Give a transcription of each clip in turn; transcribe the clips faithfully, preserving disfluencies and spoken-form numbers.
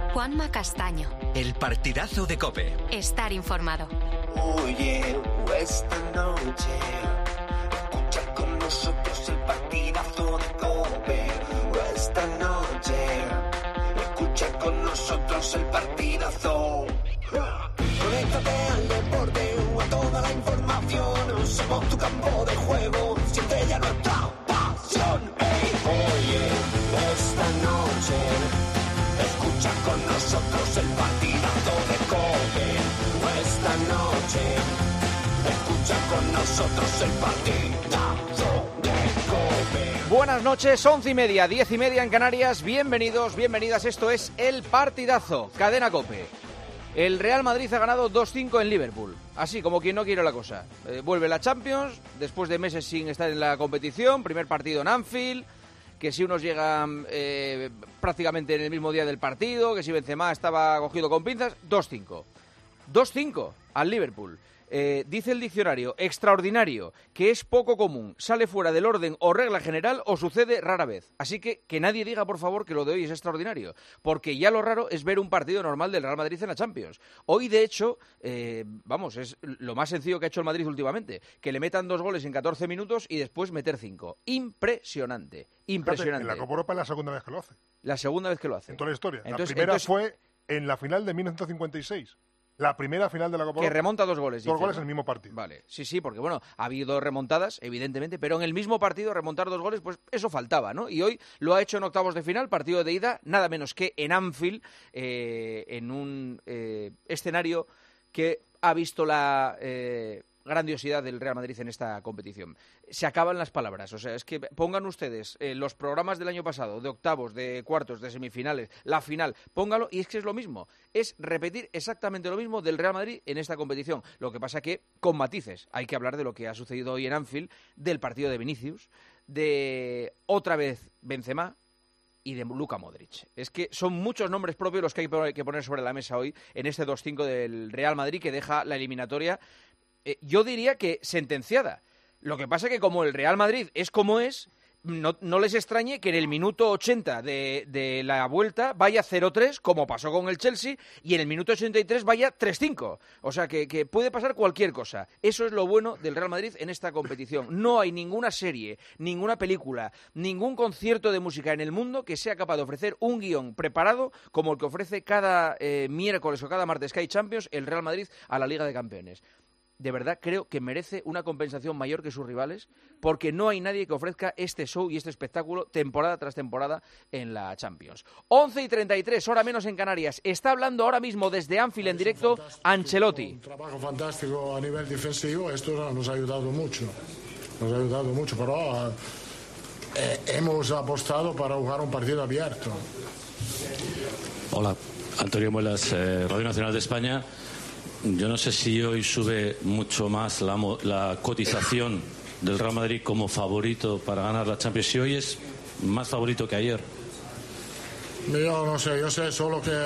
Juanma Castaño. El partidazo de COPE. Estar informado. Oye, esta noche escucha con nosotros el partidazo de COPE. Esta noche escucha con nosotros el partidazo. Conéctate al deporte o a toda la información. Somos tu campo de juego, siente ya nuestra pasión. Hey, oye, esta noche escucha con nosotros el partidazo de COPE. Esta noche escucha con nosotros el partidazo de COPE. Buenas noches, once y media, diez y media en Canarias. Bienvenidos, bienvenidas. Esto es el partidazo, Cadena COPE. El Real Madrid ha ganado dos cinco en Liverpool, así como quien no quiere la cosa. Eh, vuelve la Champions, después de meses sin estar en la competición, primer partido en Anfield, que si unos llegan eh, prácticamente en el mismo día del partido, que si Benzema estaba cogido con pinzas, dos cinco. dos cinco al Liverpool. Eh, dice el diccionario, extraordinario, que es poco común, sale fuera del orden o regla general o sucede rara vez. Así que que nadie diga, por favor, que lo de hoy es extraordinario, porque ya lo raro es ver un partido normal del Real Madrid en la Champions. Hoy, de hecho, eh, vamos, es lo más sencillo que ha hecho el Madrid últimamente, que le metan dos goles en catorce minutos y después meter cinco. Impresionante, impresionante. En la Copa Europa es la segunda vez que lo hace. La segunda vez que lo hace. En toda la historia. Entonces, la primera entonces, fue en la final de mil novecientos cincuenta y seis. La primera final de la Copa Que Europa. remonta dos goles. Dos dice, goles ¿no? en el mismo partido. Vale, sí, sí, porque bueno, ha habido remontadas, evidentemente, pero en el mismo partido remontar dos goles, pues eso faltaba, ¿no? Y hoy lo ha hecho en octavos de final, partido de ida, nada menos que en Anfield, eh, en un eh, escenario que ha visto la eh, grandiosidad del Real Madrid en esta competición. Se acaban las palabras, o sea, es que pongan ustedes eh, los programas del año pasado, de octavos, de cuartos, de semifinales, la final, póngalo, y es que es lo mismo, es repetir exactamente lo mismo del Real Madrid en esta competición. Lo que pasa que, con matices, hay que hablar de lo que ha sucedido hoy en Anfield, del partido de Vinicius, de otra vez Benzema y de Luka Modric. Es que son muchos nombres propios los que hay que poner sobre la mesa hoy en este dos cinco del Real Madrid, que deja la eliminatoria, eh, yo diría que sentenciada. Lo que pasa es que como el Real Madrid es como es, no, no les extrañe que en el minuto ochenta de, de la vuelta vaya cero tres, como pasó con el Chelsea, y en el minuto ochenta y tres vaya tres cinco. O sea, que, que puede pasar cualquier cosa. Eso es lo bueno del Real Madrid en esta competición. No hay ninguna serie, ninguna película, ningún concierto de música en el mundo que sea capaz de ofrecer un guión preparado como el que ofrece cada eh, miércoles o cada martes que hay Champions el Real Madrid a la Liga de Campeones. De verdad creo que merece una compensación mayor que sus rivales, porque no hay nadie que ofrezca este show y este espectáculo temporada tras temporada en la Champions. once y treinta y tres, hora menos en Canarias. Está hablando ahora mismo desde Anfield en directo Ancelotti. Un trabajo fantástico a nivel defensivo, esto nos ha ayudado mucho, nos ha ayudado mucho, pero eh, hemos apostado para jugar un partido abierto. Hola, Antonio Muelas, eh, Radio Nacional de España. Yo no sé si hoy sube mucho más la, la cotización del Real Madrid como favorito para ganar la Champions. Si hoy es más favorito que ayer. Yo no sé, yo sé solo que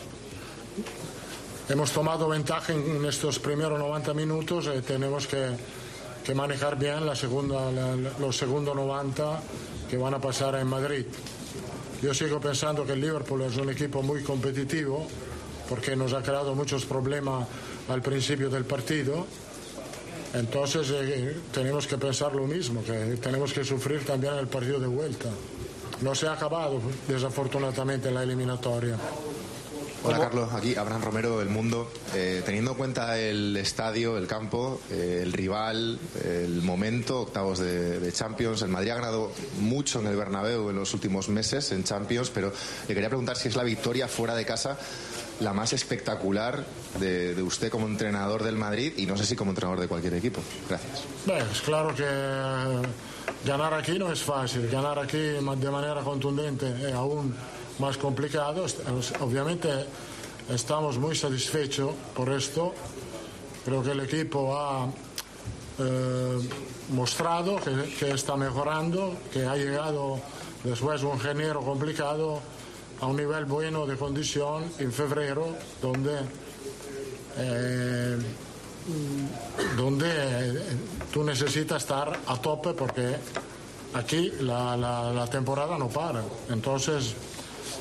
hemos tomado ventaja en estos primeros noventa minutos y tenemos que, que manejar bien la segunda, la, los segundos noventa que van a pasar en Madrid. Yo sigo pensando que el Liverpool es un equipo muy competitivo, porque nos ha creado muchos problemas al principio del partido. Entonces eh, tenemos que pensar lo mismo, que tenemos que sufrir también el partido de vuelta. No se ha acabado, desafortunadamente, la eliminatoria. Hola Carlos, aquí Abraham Romero, El Mundo. Eh, teniendo en cuenta el estadio, el campo, eh, el rival, el momento, octavos de, de Champions, el Madrid ha ganado mucho en el Bernabéu en los últimos meses en Champions, pero le quería preguntar si es la victoria fuera de casa la más espectacular de, de usted como entrenador del Madrid y no sé si como entrenador de cualquier equipo. Gracias. Bueno, es claro que ganar aquí no es fácil, ganar aquí de manera contundente es aún más complicado. Obviamente estamos muy satisfechos por esto. Creo que el equipo ha eh, mostrado que, que está mejorando, que ha llegado después de un enero complicado a un nivel bueno de condición en febrero, donde eh, donde eh, tú necesitas estar a tope porque aquí la, la, la temporada no para. Entonces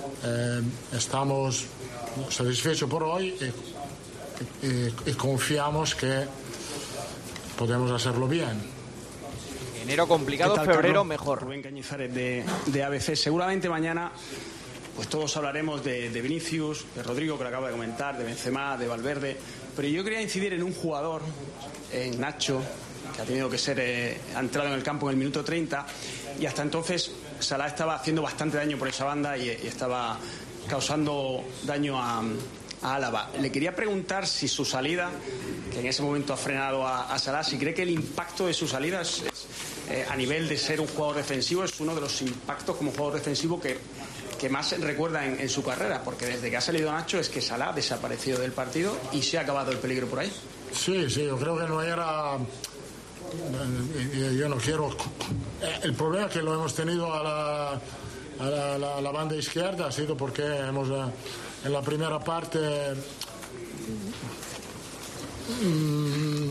eh, estamos satisfechos por hoy y, y, y confiamos que podemos hacerlo bien. Enero complicado, tal, febrero Carlos? mejor. Rubén Cañizares de, de A B C. Seguramente mañana pues todos hablaremos de, de Vinicius, de Rodrigo, que lo acabo de comentar, de Benzema, de Valverde, pero yo quería incidir en un jugador, en Nacho, que ha tenido que ser, eh, ha entrado en el campo en el minuto treinta, y hasta entonces Salah estaba haciendo bastante daño por esa banda y, y estaba causando daño a, a Álava. Le quería preguntar si su salida, que en ese momento ha frenado a, a Salah, si cree que el impacto de su salida es, es, eh, a nivel de ser un jugador defensivo, es uno de los impactos como jugador defensivo que, que más recuerda en, en su carrera, porque desde que ha salido Nacho es que Salah ha desaparecido del partido y se ha acabado el peligro por ahí. Sí, sí, yo creo que no era... Yo no quiero... El problema que lo hemos tenido a la, a la, la, la banda izquierda ha sido porque hemos en la primera parte mm,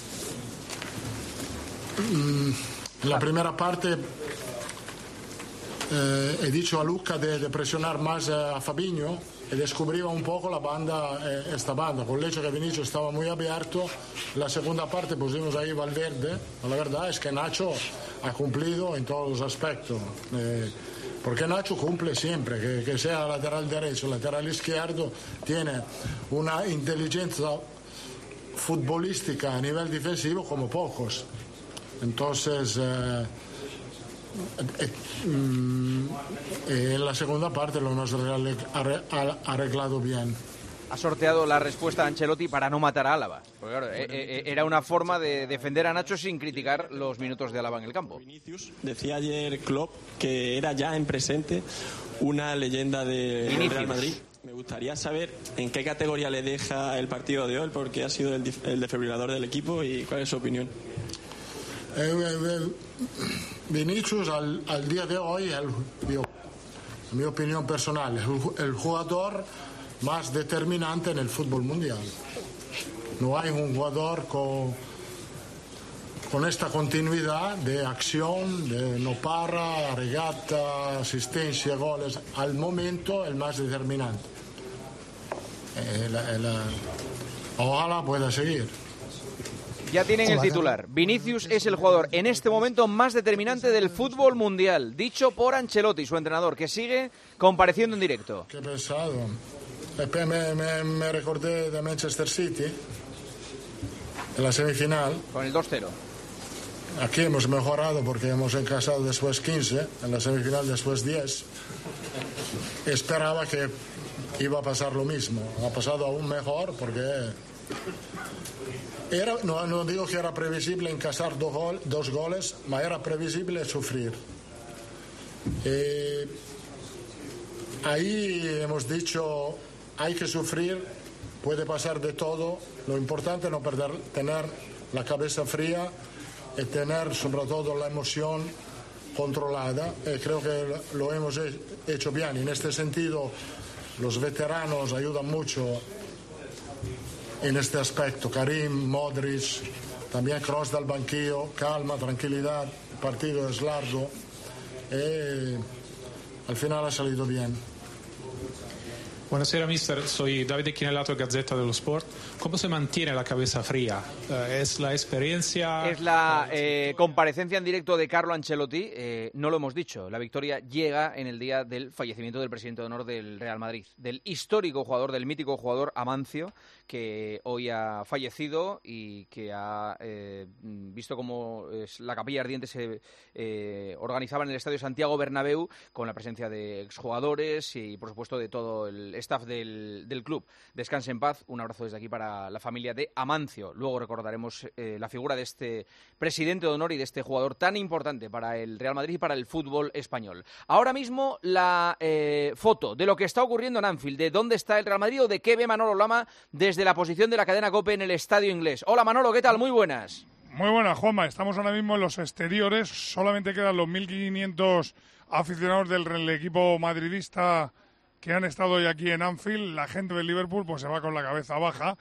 mm, en la primera parte eh, he dicho a Luca de, de presionar más a Fabinho y descubriva un poco la banda, eh, esta banda, con el hecho que Vinicius estaba muy abierto. La segunda parte pusimos ahí Valverde. La verdad es que Nacho ha cumplido en todos los aspectos, eh, porque Nacho cumple siempre, que, que sea lateral derecho, lateral izquierdo, tiene una inteligencia futbolística a nivel defensivo como pocos. Entonces, eh, eh, mm, en la segunda parte lo hemos arreglado bien. Ha sorteado la respuesta a Ancelotti para no matar a Álava. Porque claro, eh, eh, era una forma de defender a Nacho sin criticar los minutos de Álava en el campo. Vinicius, decía ayer Klopp que era ya en presente una leyenda de Vinicius. Real Madrid. Me gustaría saber en qué categoría le deja el partido de hoy, porque ha sido el, el desfibrilador del equipo, y cuál es su opinión. Eh, eh, Vinicius al, al día de hoy, el, yo, mi opinión personal, el, el jugador más determinante en el fútbol mundial. No hay un jugador con, con esta continuidad de acción, de no para, regata, asistencia, goles. Al momento el más determinante. Eh, la, la, ojalá pueda seguir. Ya tienen el titular. Vinicius es el jugador en este momento más determinante del fútbol mundial, dicho por Ancelotti, su entrenador, que sigue compareciendo en directo. Qué pesado. Me, me, me recordé de Manchester City en la semifinal. Con el dos cero. Aquí hemos mejorado porque hemos encasado después quince, en la semifinal después diez. Esperaba que iba a pasar lo mismo. Ha pasado aún mejor porque era, no, no digo que era previsible encasar dos, gol, dos goles, pero era previsible sufrir. Eh, ahí hemos dicho, hay que sufrir, puede pasar de todo. Lo importante es no perder, tener la cabeza fría y tener sobre todo la emoción controlada. Eh, creo que lo hemos hecho bien. En este sentido, los veteranos ayudan mucho en este aspecto. Karim, Modric, también Kroos del banquillo, calma, tranquilidad, el partido es largo. Eh, al final ha salido bien. Buonasera mister, soy Davide Chinelato, Gazzetta dello Sport. ¿Cómo se mantiene la cabeza fría? Eh, ¿Es la experiencia? Es la eh, comparecencia en directo de Carlo Ancelotti. Eh, no lo hemos dicho, la victoria llega en el día del fallecimiento del presidente de honor del Real Madrid, del histórico jugador, del mítico jugador Amancio, que hoy ha fallecido y que ha eh, visto cómo la capilla ardiente se eh, organizaba en el Estadio Santiago Bernabéu, con la presencia de exjugadores y, por supuesto, de todo el staff del, del club. Descanse en paz, un abrazo desde aquí para la familia de Amancio. Luego recordaremos eh, la figura de este presidente de honor y de este jugador tan importante para el Real Madrid y para el fútbol español. Ahora mismo la eh, foto de lo que está ocurriendo en Anfield, de dónde está el Real Madrid o de qué ve Manolo Lama desde la posición de la cadena COPE en el estadio inglés. Hola Manolo, ¿qué tal? Muy buenas. Muy buenas, Juanma. Estamos ahora mismo en los exteriores. Solamente quedan los mil quinientos aficionados del equipo madridista que han estado hoy aquí en Anfield. La gente del Liverpool pues se va con la cabeza baja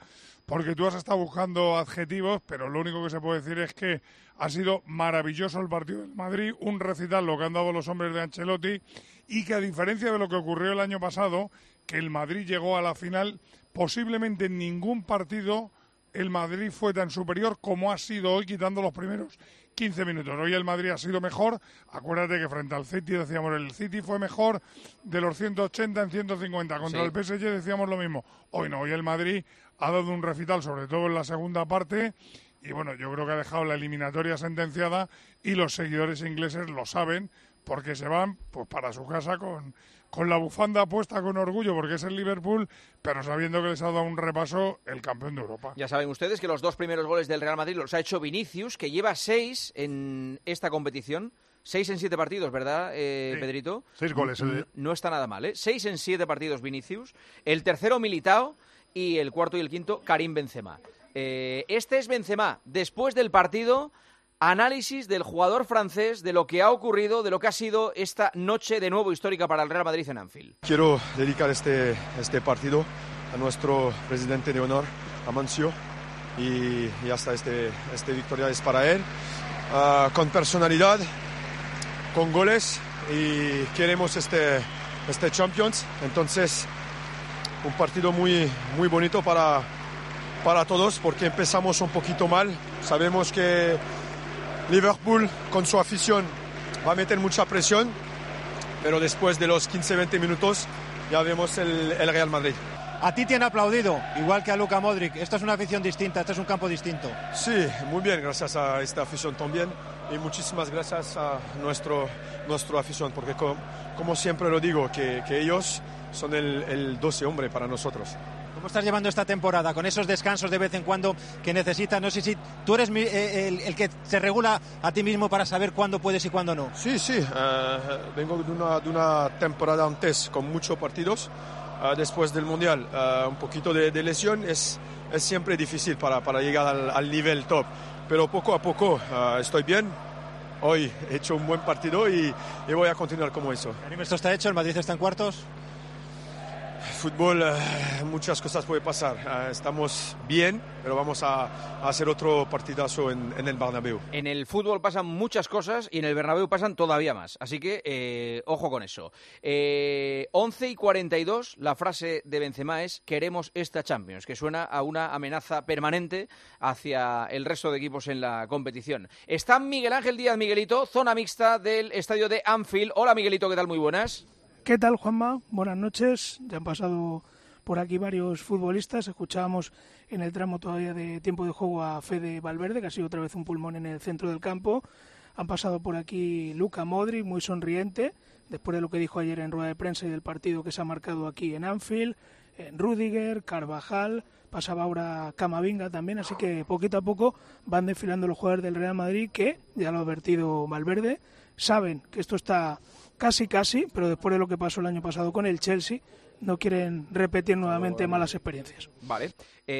porque tú has estado buscando adjetivos, pero lo único que se puede decir es que ha sido maravilloso el partido del Madrid, un recital lo que han dado los hombres de Ancelotti, y que a diferencia de lo que ocurrió el año pasado, que el Madrid llegó a la final, posiblemente en ningún partido el Madrid fue tan superior como ha sido hoy, quitando los primeros quince minutos. Hoy el Madrid ha sido mejor. Acuérdate que frente al City decíamos el City fue mejor de los ciento ochenta en ciento cincuenta. Contra sí. el P S G decíamos lo mismo. Hoy no, hoy el Madrid ha dado un recital, sobre todo en la segunda parte. Y bueno, yo creo que ha dejado la eliminatoria sentenciada y los seguidores ingleses lo saben porque se van pues para su casa con, con la bufanda puesta con orgullo porque es el Liverpool, pero sabiendo que les ha dado un repaso el campeón de Europa. Ya saben ustedes que los dos primeros goles del Real Madrid los ha hecho Vinicius, que lleva seis en esta competición. Seis en siete partidos, ¿verdad, eh, sí. Pedrito? Seis goles. No, no está nada mal, ¿eh? Seis en siete partidos Vinicius. El tercero Militao y el cuarto y el quinto Karim Benzema. Eh, este es Benzema. Después del partido, análisis del jugador francés, de lo que ha ocurrido, de lo que ha sido esta noche de nuevo histórica para el Real Madrid en Anfield. Quiero dedicar este, este partido a nuestro presidente de honor, Amancio, y, y hasta este, este victoria es para él. Uh, con personalidad, con goles, y queremos este, este Champions. Entonces, un partido muy, muy bonito para, para todos, porque empezamos un poquito mal. Sabemos que Liverpool, con su afición, va a meter mucha presión, pero después de los quince veinte minutos ya vemos el, el Real Madrid. A ti te han aplaudido, igual que a Luka Modric. Esto es una afición distinta, esto es un campo distinto. Sí, muy bien, gracias a esta afición también. Y muchísimas gracias a nuestro, nuestro afición, porque como, como siempre lo digo, que, que ellos son el, el doce hombre para nosotros. ¿Cómo estás llevando esta temporada con esos descansos de vez en cuando que necesitas? No sé si tú eres mi, eh, el, el que se regula a ti mismo para saber cuándo puedes y cuándo no. Sí, sí. Uh, vengo de una, de una temporada antes con muchos partidos. Uh, después del Mundial, uh, un poquito de, de lesión. Es, es siempre difícil para, para llegar al, al nivel top. Pero poco a poco uh, estoy bien. Hoy he hecho un buen partido y, y voy a continuar como eso. ¿Esto está hecho? ¿El Madrid está en cuartos? Fútbol, uh, muchas cosas pueden pasar. Uh, estamos bien, pero vamos a, a hacer otro partidazo en, en el Bernabéu. En el fútbol pasan muchas cosas y en el Bernabéu pasan todavía más. Así que, eh, ojo con eso. Eh, once y cuarenta y dos, la frase de Benzema es «Queremos esta Champions», que suena a una amenaza permanente hacia el resto de equipos en la competición. Está Miguel Ángel Díaz, Miguelito, zona mixta del estadio de Anfield. Hola, Miguelito, ¿qué tal? Muy buenas. ¿Qué tal, Juanma? Buenas noches. Ya han pasado por aquí varios futbolistas. Escuchábamos en el tramo todavía de tiempo de juego a Fede Valverde, que ha sido otra vez un pulmón en el centro del campo. Han pasado por aquí Luka Modric, muy sonriente, después de lo que dijo ayer en rueda de prensa y del partido que se ha marcado aquí en Anfield. En Rüdiger, Carvajal, pasaba ahora Camavinga también, así que poquito a poco van desfilando los jugadores del Real Madrid que, ya lo ha advertido Valverde, saben que esto está casi casi, pero después de lo que pasó el año pasado con el Chelsea, no quieren repetir nuevamente malas experiencias. Vale.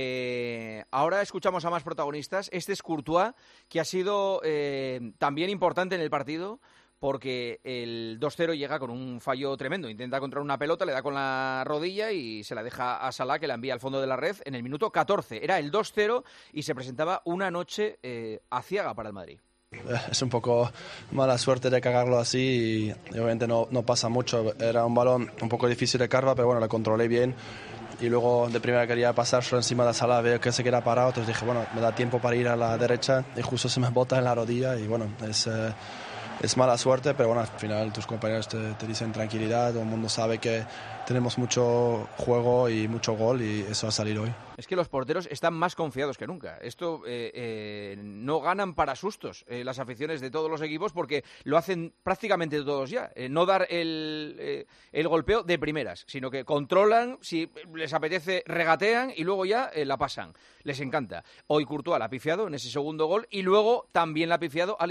Eh, ahora escuchamos a más protagonistas. Este es Courtois, que ha sido eh, también importante en el partido, porque el dos cero llega con un fallo tremendo. Intenta controlar una pelota, le da con la rodilla y se la deja a Salah, que la envía al fondo de la red en el minuto catorce. Era el dos cero y se presentaba una noche eh, aciaga para el Madrid. Es un poco mala suerte de cagarlo así y obviamente no, no pasa mucho. Era un balón un poco difícil de carga, pero bueno, lo controlé bien. Y luego de primera quería pasar solo encima de Salah, veo que se queda parado, entonces dije, bueno, me da tiempo para ir a la derecha y justo se me bota en la rodilla y bueno, es... Eh, Es mala suerte, pero bueno, al final tus compañeros te, te dicen tranquilidad, todo el mundo sabe que tenemos mucho juego y mucho gol y eso va a salir hoy. Es que los porteros están más confiados que nunca. Esto eh, eh, no ganan para sustos eh, las aficiones de todos los equipos porque lo hacen prácticamente todos ya. Eh, no dar el, eh, el golpeo de primeras, sino que controlan, si les apetece regatean y luego ya eh, la pasan. Les encanta. Hoy Courtois la ha pifiado en ese segundo gol y luego también la ha pifiado Alisson.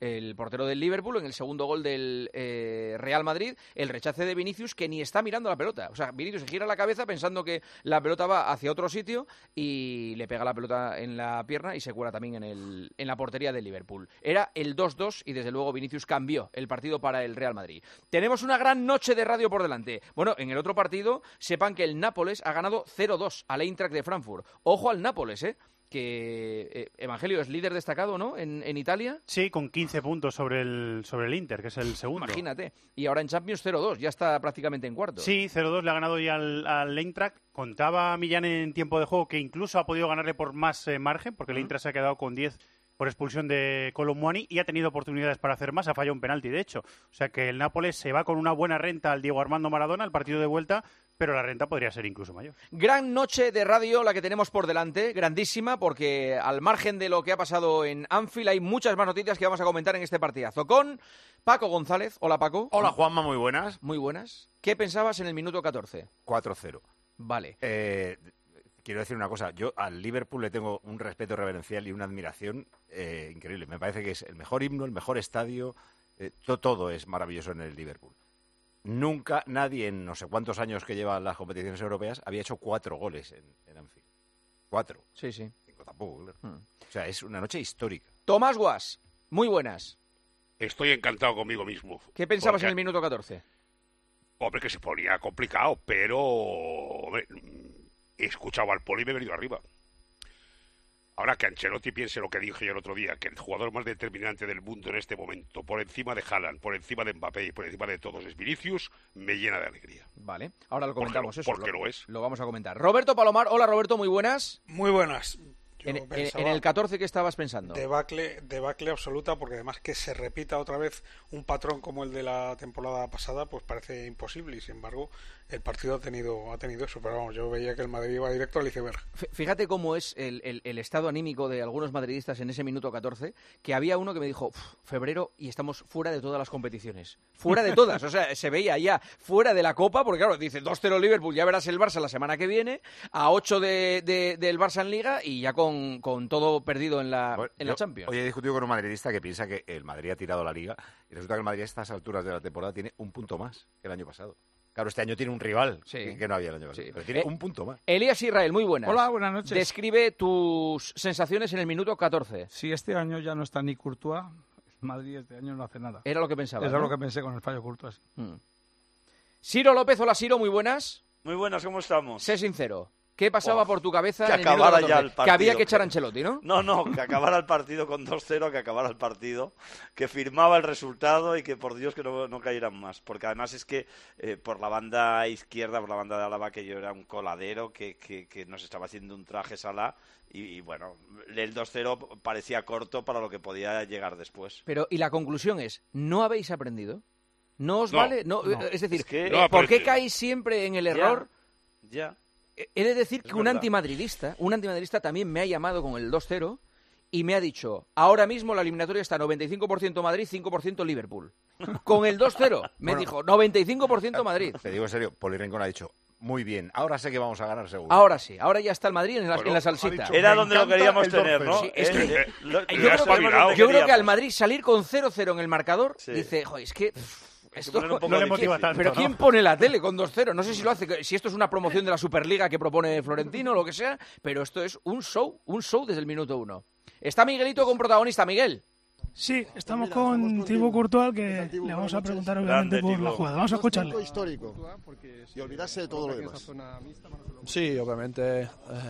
el portero del Liverpool, en el segundo gol del eh, Real Madrid, el rechace de Vinicius, que ni está mirando la pelota. O sea, Vinicius se gira la cabeza pensando que la pelota va hacia otro sitio y le pega la pelota en la pierna y se cuela también en, el, en la portería del Liverpool. Era el dos dos y desde luego Vinicius cambió el partido para el Real Madrid. Tenemos una gran noche de radio por delante. Bueno, en el otro partido, sepan que el Nápoles ha ganado cero dos al Eintracht de Frankfurt. Ojo al Nápoles, ¿eh? Que eh, Evangelio es líder destacado, ¿no? En, en Italia. Sí, con quince puntos sobre el, sobre el Inter, que es el segundo. Imagínate. Y ahora en Champions cero dos, ya está prácticamente en cuartos. Sí, cero dos le ha ganado ya al, al Eintracht. Contaba Millán en tiempo de juego que incluso ha podido ganarle por más eh, margen, porque el uh-huh. Eintracht se ha quedado con diez por expulsión de Colomboani y ha tenido oportunidades para hacer más, ha fallado un penalti, de hecho. O sea que el Nápoles se va con una buena renta al Diego Armando Maradona, al partido de vuelta, pero la renta podría ser incluso mayor. Gran noche de radio la que tenemos por delante, grandísima, porque al margen de lo que ha pasado en Anfield hay muchas más noticias que vamos a comentar en este partidazo. Con Paco González. Hola, Paco. Hola, Juanma, muy buenas. Muy buenas. ¿Qué pensabas en el minuto catorce? cuatro cero. Vale. Eh... Quiero decir una cosa, yo al Liverpool le tengo un respeto reverencial y una admiración eh, increíble. Me parece que es el mejor himno, el mejor estadio, eh, to, todo es maravilloso en el Liverpool. Nunca nadie en no sé cuántos años que lleva las competiciones europeas había hecho cuatro goles en, en Anfield. Cuatro. Sí, sí. Cinco tampoco, claro. Hmm. O sea, es una noche histórica. Tomás Guas, muy buenas. Estoy encantado conmigo mismo. ¿Qué pensabas porque... en el minuto catorce? Hombre, que se ponía complicado, pero... Hombre, he escuchado al Poli y me he venido arriba. Ahora que Ancelotti piense lo que dije yo el otro día, que el jugador más determinante del mundo en este momento, por encima de Haaland, por encima de Mbappé y por encima de todos es Vinicius, me llena de alegría. Vale, ahora lo comentamos porque, eso. Porque lo, lo es. Lo vamos a comentar. Roberto Palomar, hola Roberto, muy buenas. Muy buenas. En, en, en el catorce, ¿qué estabas pensando? Debacle, debacle absoluta, porque además que se repita otra vez un patrón como el de la temporada pasada, pues parece imposible, y sin embargo el partido ha tenido ha tenido eso, pero vamos, yo veía que el Madrid iba directo al iceberg. Fíjate cómo es el, el, el estado anímico de algunos madridistas en ese minuto catorce, que había uno que me dijo, febrero y estamos fuera de todas las competiciones, fuera de todas, o sea, se veía ya fuera de la Copa, porque claro, dice dos cero Liverpool, ya verás el Barça la semana que viene, a ocho de, de, del Barça en Liga y ya con Con, con todo perdido en la, bueno, en la Champions. Hoy he discutido con un madridista que piensa que el Madrid ha tirado la Liga y resulta que el Madrid a estas alturas de la temporada tiene un punto más que el año pasado. Claro, este año tiene un rival sí. que no había el año pasado, sí. pero tiene eh, un punto más. Elías Israel, muy buenas. Hola, buenas noches. Describe tus sensaciones en el minuto catorce. Sí, este año ya no está ni Courtois. Madrid este año no hace nada. Era lo que pensaba. Era ¿no? lo que pensé con el fallo Courtois. Hmm. Ciro López, hola Ciro, muy buenas. Muy buenas, ¿cómo estamos? Sé sincero. ¿Qué pasaba oh, por tu cabeza que en el acabara ya el partido? Que había que echar a Ancelotti, ¿no? No, no, que acabara el partido con dos cero, que acabara el partido, que firmaba el resultado y que por Dios que no, no cayeran más. Porque además es que eh, por la banda izquierda, por la banda de Álava, que yo era un coladero, que, que, que nos estaba haciendo un traje Salah y, y bueno, el dos cero parecía corto para lo que podía llegar después. Pero, y la conclusión es, ¿no habéis aprendido? ¿No os no, vale? No, no. Es decir, es que, no ¿por qué caéis siempre en el error? Ya, ya. He de decir es que un verdad. antimadridista, un antimadridista también me ha llamado con el dos cero y me ha dicho, ahora mismo la eliminatoria está noventa y cinco por ciento Madrid, cinco por ciento Liverpool. Con el dos cero me bueno, dijo, noventa y cinco por ciento Madrid. Te digo en serio, Poli Rincón ha dicho, muy bien, ahora sé que vamos a ganar seguro. Ahora sí, ahora ya está el Madrid en la, bueno, en la salsita. Dicho, Era donde lo queríamos tener, ¿no? Sí, es que, eh, eh, lo, yo, creo que, yo creo que al Madrid salir con cero cero en el marcador, sí. dice, joder, es que... Esto no le motiva ¿qué? tanto, Pero ¿no? ¿quién pone la tele con dos cero? No sé si lo hace, si esto es una promoción de la Superliga que propone Florentino o lo que sea, pero esto es un show, un show desde el minuto uno. Está Miguelito con protagonista, Miguel. Sí, estamos con Thibaut Courtois, que le vamos a preguntar obviamente por la jugada. Vamos a escucharle. Histórico y olvidarse de todo lo demás. Sí, obviamente, eh,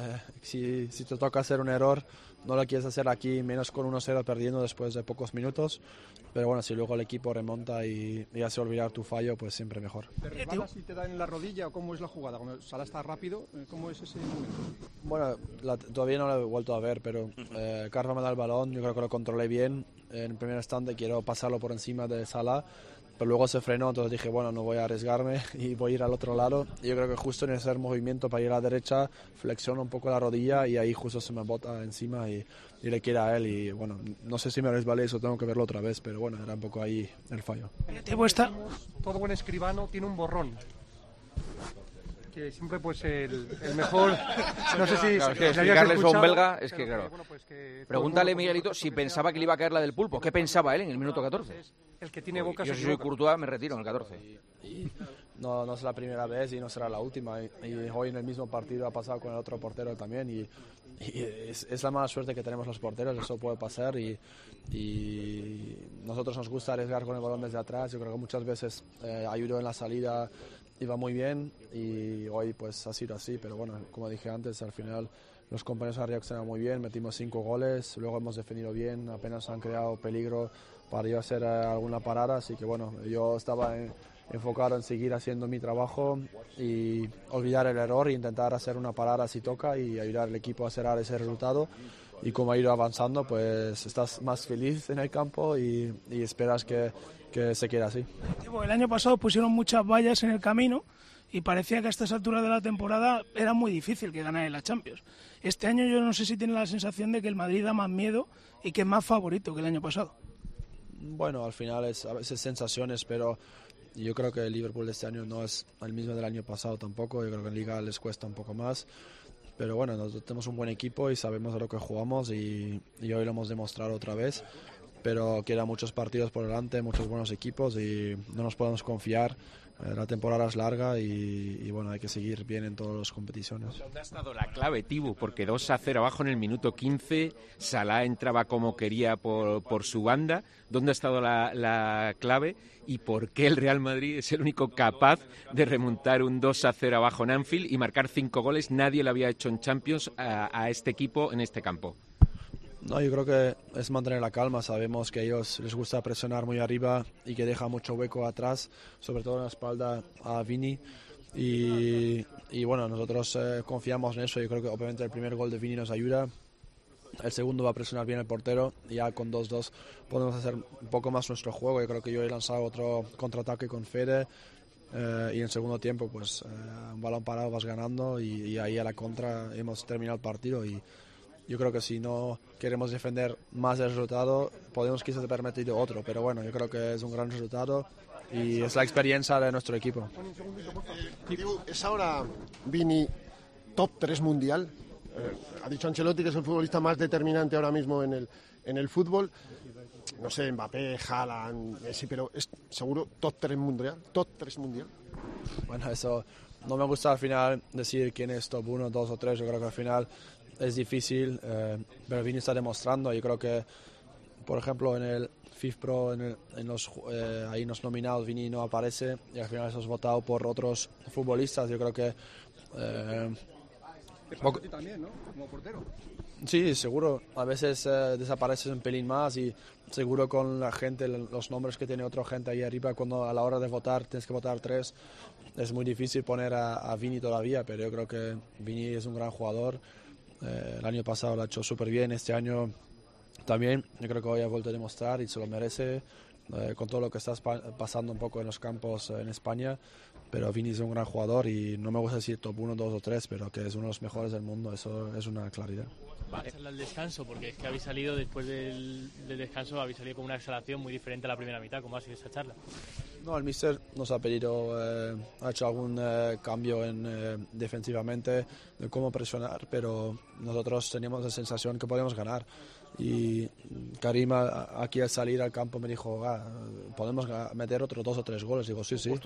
si, si te toca hacer un error, no lo quieres hacer aquí, menos con uno cero perdiendo después de pocos minutos. Pero bueno, si luego el equipo remonta y, y hace olvidar tu fallo, pues siempre mejor. ¿Te resbalas y te da en la rodilla o cómo es la jugada? Cuando Salah está rápido, ¿cómo es ese momento? Bueno, la, todavía no lo he vuelto a ver, pero eh, Carva me da el balón, yo creo que lo controlé bien. En el primer instante quiero pasarlo por encima de Salah, pero luego se frenó, entonces dije, bueno, no voy a arriesgarme y voy a ir al otro lado. Y yo creo que justo en ese movimiento para ir a la derecha, flexiono un poco la rodilla y ahí justo se me bota encima y, y le quiera a él. Y bueno, no sé si me resbalé, eso tengo que verlo otra vez, pero bueno, era un poco ahí el fallo. Todo buen escribano tiene un borrón. que siempre pues el, el mejor, no sé si... Claro, es que explicarles a un belga, es que claro. Que, bueno, pues que Pregúntale, Miguelito, si pensaba que le iba a caer la del pulpo. ¿Qué pensaba él en el minuto catorce? El que tiene boca. Yo si soy Courtois me retiro en el catorce. Y, y no, no es la primera vez y no será la última. Y, y hoy en el mismo partido ha pasado con el otro portero también. Y, y es, es la mala suerte que tenemos los porteros, eso puede pasar. Y, y nosotros nos gusta arriesgar con el balón desde atrás. Yo creo que muchas veces eh, ayudó en la salida, iba muy bien. Y hoy pues ha sido así. Pero bueno, como dije antes, al final los compañeros han reaccionado muy bien. Metimos cinco goles, luego hemos defendido bien, apenas han creado peligro para yo hacer alguna parada, así que bueno, yo estaba en, enfocado en seguir haciendo mi trabajo y olvidar el error e intentar hacer una parada si toca y ayudar al equipo a cerrar ese resultado. Y como ha ido avanzando, pues estás más feliz en el campo y, y esperas que, que se quede así. El año pasado pusieron muchas vallas en el camino y parecía que a estas alturas de la temporada era muy difícil que ganara la Champions. Este año yo no sé si tiene la sensación de que el Madrid da más miedo y que es más favorito que el año pasado. Bueno, al final es a veces sensaciones, pero yo creo que el Liverpool de este año no es el mismo del año pasado tampoco. Yo creo que en Liga les cuesta un poco más. Pero bueno, nosotros tenemos un buen equipo y sabemos a lo que jugamos y, y hoy lo hemos demostrado otra vez. Pero quedan muchos partidos por delante, muchos buenos equipos y no nos podemos confiar. La temporada es larga y, y bueno, hay que seguir bien en todas las competiciones. ¿Dónde ha estado la clave, Tibu? Porque dos a cero abajo en el minuto quince, Salah entraba como quería por, por su banda. ¿Dónde ha estado la, la clave? ¿Y por qué el Real Madrid es el único capaz de remontar un dos a cero abajo en Anfield y marcar cinco goles? Nadie lo había hecho en Champions a, a este equipo en este campo. No, yo creo que es mantener la calma. Sabemos que a ellos les gusta presionar muy arriba y que deja mucho hueco atrás, sobre todo en la espalda a Vini. Y, y bueno, nosotros eh, confiamos en eso. Yo creo que obviamente el primer gol de Vini nos ayuda. El segundo va a presionar bien el portero y ya con dos dos podemos hacer un poco más nuestro juego. Yo creo que yo he lanzado otro contraataque con Fede eh, y en segundo tiempo pues eh, un balón parado vas ganando y, y ahí a la contra hemos terminado el partido y yo creo que si no queremos defender más el resultado, podemos quizás permitir otro, pero bueno, yo creo que es un gran resultado y es la experiencia de nuestro equipo. ¿Es ahora Vini top tres mundial? Eh, ha dicho Ancelotti que es el futbolista más determinante ahora mismo en el, en el fútbol. No sé, Mbappé, Haaland, Messi, pero es seguro top tres mundial, top tres mundial. Bueno, eso no me gusta al final decir quién es top uno, dos o tres, yo creo que al final es difícil, eh, pero Vini está demostrando. Yo creo que, por ejemplo, en el FIFA Pro, en, el, en los eh, ahí los nominados, Vini no aparece y al final eso es votado por otros futbolistas. Yo creo que... Eh, poco... también, ¿no? Como portero. Sí, seguro. A veces eh, desapareces un pelín más y seguro con la gente, los nombres que tiene otra gente ahí arriba, cuando a la hora de votar tienes que votar tres, es muy difícil poner a, a Vini todavía, pero yo creo que Vini es un gran jugador. Eh, el año pasado lo ha hecho súper bien, este año también. Yo creo que hoy ha vuelto a demostrar y se lo merece eh, con todo lo que está pasando un poco en los campos eh, en España. Pero Vini es un gran jugador y no me gusta decir top uno, dos o tres, pero que es uno de los mejores del mundo, eso es una claridad. Vale. Al descanso, porque es que habéis salido después del, del descanso, habéis salido con una exhalación muy diferente a la primera mitad. ¿Cómo ha sido esa charla? No, el míster nos ha pedido, eh, ha hecho algún eh, cambio en, eh, defensivamente de cómo presionar, pero nosotros teníamos la sensación que podíamos ganar. Y Karim aquí al salir al campo me dijo, ah, podemos meter otros dos o tres goles. Digo, sí, sí.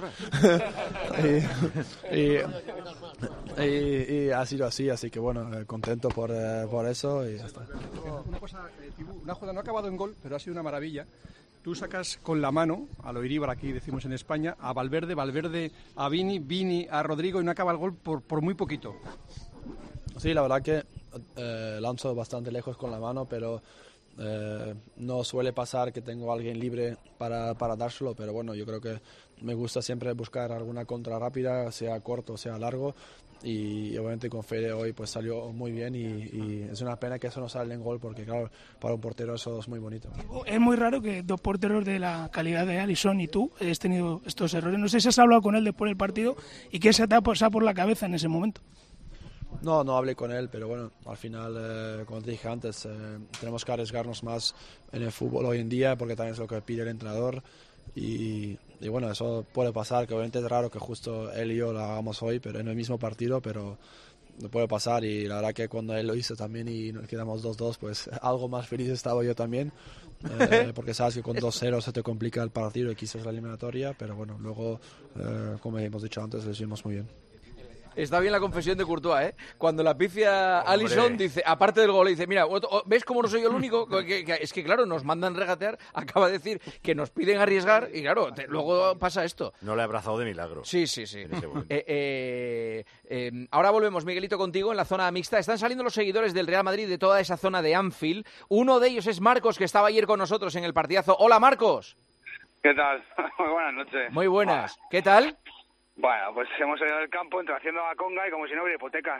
y, y, y, y ha sido así, así que bueno, contento por, eh, por eso y ya está. Una cosa, eh, Tibu, una jugada no ha acabado en gol, pero ha sido una maravilla. Tú sacas con la mano, a lo Iríbar aquí decimos en España, a Valverde, Valverde a Vini, Vini a Rodrigo y no acaba el gol por, por muy poquito. Sí, la verdad que eh, lanzo bastante lejos con la mano, pero eh, no suele pasar que tengo a alguien libre para, para dárselo, pero bueno, yo creo que me gusta siempre buscar alguna contra rápida, sea corto, sea largo, y obviamente con Fede hoy pues salió muy bien y, y es una pena que eso no sale en gol porque claro, para un portero eso es muy bonito. Es muy raro que dos porteros de la calidad de Alisson y tú hayas tenido estos errores. No sé si has hablado con él después del partido y qué se te ha pasado por la cabeza en ese momento. No, no hablé con él, pero bueno, al final, eh, como te dije antes, eh, tenemos que arriesgarnos más en el fútbol hoy en día porque también es lo que pide el entrenador y, y bueno, eso puede pasar, que obviamente es raro que justo él y yo lo hagamos hoy, pero en el mismo partido, pero no puede pasar. Y la verdad que cuando él lo hizo también y nos quedamos dos dos, pues algo más feliz estaba yo también, eh, porque sabes que con dos cero se te complica el partido y quizás la eliminatoria, pero bueno, luego, eh, como hemos dicho antes, lo hicimos muy bien. Está bien la confesión de Courtois, ¿eh? Cuando la pifia Alisson dice, aparte del gol, dice, mira, ¿ves cómo no soy yo el único? Que, que, es que, claro, nos mandan regatear, acaba de decir que nos piden arriesgar y, claro, te, luego pasa esto. No le he abrazado de milagro. Sí, sí, sí. Eh, eh, eh, ahora volvemos, Miguelito, contigo en la zona mixta. Están saliendo los seguidores del Real Madrid de toda esa zona de Anfield. Uno de ellos es Marcos, que estaba ayer con nosotros en el partidazo. Hola, Marcos. ¿Qué tal? Muy buenas noches. Muy buenas. ¿Qué tal? Bueno, pues hemos salido del campo entre haciendo la conga y como si no hubiera hipotecas.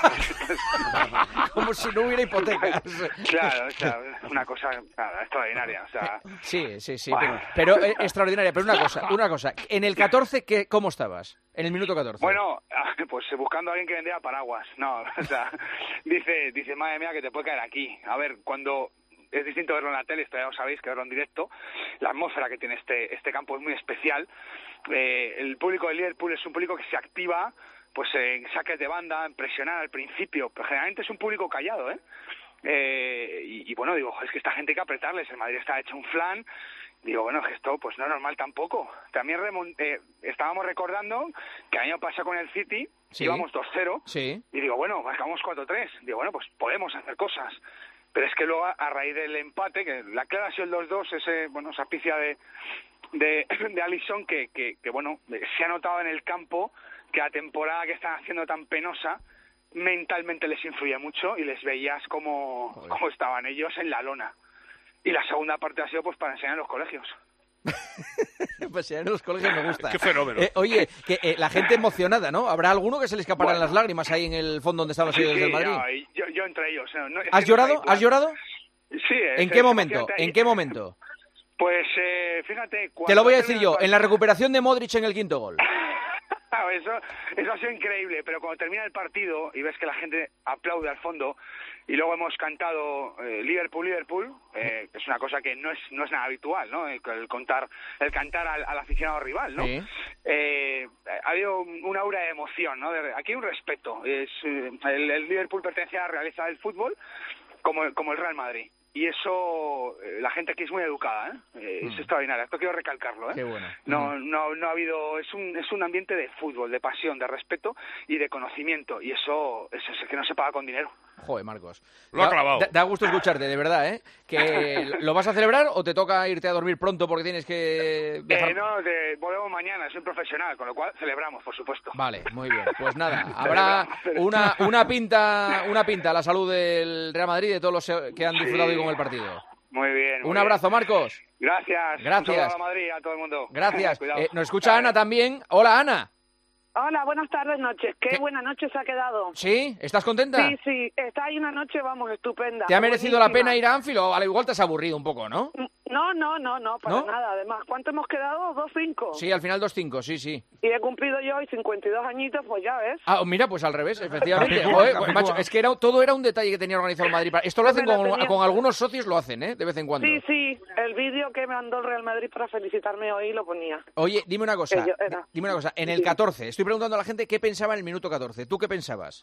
Como si no hubiera hipotecas. Claro, o sea, una cosa nada, extraordinaria. O sea, sí, sí, sí, bueno. pero, pero eh, extraordinaria. Pero una cosa, una cosa. En el catorce, ¿qué, ¿cómo estabas? En el minuto catorce. Bueno, pues buscando a alguien que vendiera paraguas. No, o sea, dice, dice, madre mía, que te puede caer aquí. A ver, cuando... Es distinto verlo en la tele, esto ya lo sabéis, que verlo en directo. La atmósfera que tiene este este campo es muy especial. Eh, el público del Liverpool es un público que se activa pues en saques de banda, en presionar al principio, pero generalmente es un público callado, ¿eh? eh y, y bueno, digo, es que esta gente hay que apretarles. El Madrid está hecho un flan. Digo, bueno, que esto pues no es normal tampoco. También eh, estábamos recordando que el año pasado con el City sí. íbamos dos cero. Sí. Y digo, bueno, acabamos cuatro tres. Digo, bueno, pues podemos hacer cosas. Pero es que luego, a raíz del empate, que la clara ha sido el dos dos, ese, bueno, esa pifia de, de, de Alisson, que, que, que, bueno, se ha notado en el campo que la temporada que están haciendo tan penosa, mentalmente les influye mucho y les veías como, como estaban ellos en la lona. Y la segunda parte ha sido pues para enseñar en los colegios. Pues en los colegios me gusta. Qué fenómeno. Eh, oye, que eh, la gente emocionada, ¿no? ¿Habrá alguno que se le escaparán bueno, las lágrimas ahí en el fondo donde están los seguidores sí, del Madrid? No, yo, yo entre ellos. No, ¿Has llorado? ¿Has llorado? Sí. ¿En qué momento? ¿En qué momento? Pues eh, fíjate... Te lo voy a decir yo, en la recuperación de Modric en el quinto gol. Eso, eso ha sido increíble, pero cuando termina el partido y ves que la gente aplaude al fondo y luego hemos cantado eh, Liverpool, Liverpool, eh, que es una cosa que no es no es nada habitual, ¿no? El, el contar, el cantar al, al aficionado rival, ¿no? Sí. Eh, ha habido una aura de emoción, ¿no? De, aquí hay un respeto. Es, el, el Liverpool pertenece a la realeza del fútbol como, como el Real Madrid. Y eso, eh, la gente aquí es muy educada, ¿eh? eh mm. Es extraordinario, esto quiero recalcarlo, ¿eh? Qué bueno. No, no, no ha habido, es un, es un ambiente de fútbol, de pasión, de respeto y de conocimiento, y eso, eso es que no se paga con dinero. Joder, Marcos. Lo ha clavado. Da, da gusto escucharte, de verdad, ¿eh? Que ¿lo vas a celebrar o te toca irte a dormir pronto porque tienes que viajar? Eh, no, te, volvemos mañana, soy un profesional, con lo cual celebramos, por supuesto. Vale, muy bien. Pues nada, habrá una, una pinta una pinta a la salud del Real Madrid y de todos los que han disfrutado sí. hoy con el partido. Muy bien. Muy un abrazo, bien. Marcos. Gracias. Gracias. Un saludo a Madrid, a todo el mundo. Gracias. eh, nos escucha Ana también. Hola, Ana. Hola, buenas tardes, noches. Qué, ¿Qué? buena noche se ha quedado. ¿Sí? ¿Estás contenta? Sí, sí. Está ahí una noche, vamos, estupenda. ¿Te ha merecido buenísima. la pena ir a Anfield o al igual te has aburrido un poco, no? No, no, no, no, para ¿No? nada. Además, ¿cuánto hemos quedado? dos cinco. Sí, al final dos cinco, sí, sí. Y he cumplido yo hoy cincuenta y dos añitos, pues ya ves. Ah, mira, pues al revés, efectivamente. Joder, pues, macho, es que era, todo era un detalle que tenía organizado el Madrid. Esto lo hacen con, tenía... con algunos socios, lo hacen, ¿eh? De vez en cuando. Sí, sí. El vídeo que me mandó el Real Madrid para felicitarme hoy lo ponía. Oye, dime una cosa. Yo, era... Dime una cosa. En el catorce, estoy preguntando a la gente qué pensaba en el minuto catorce. ¿Tú qué pensabas?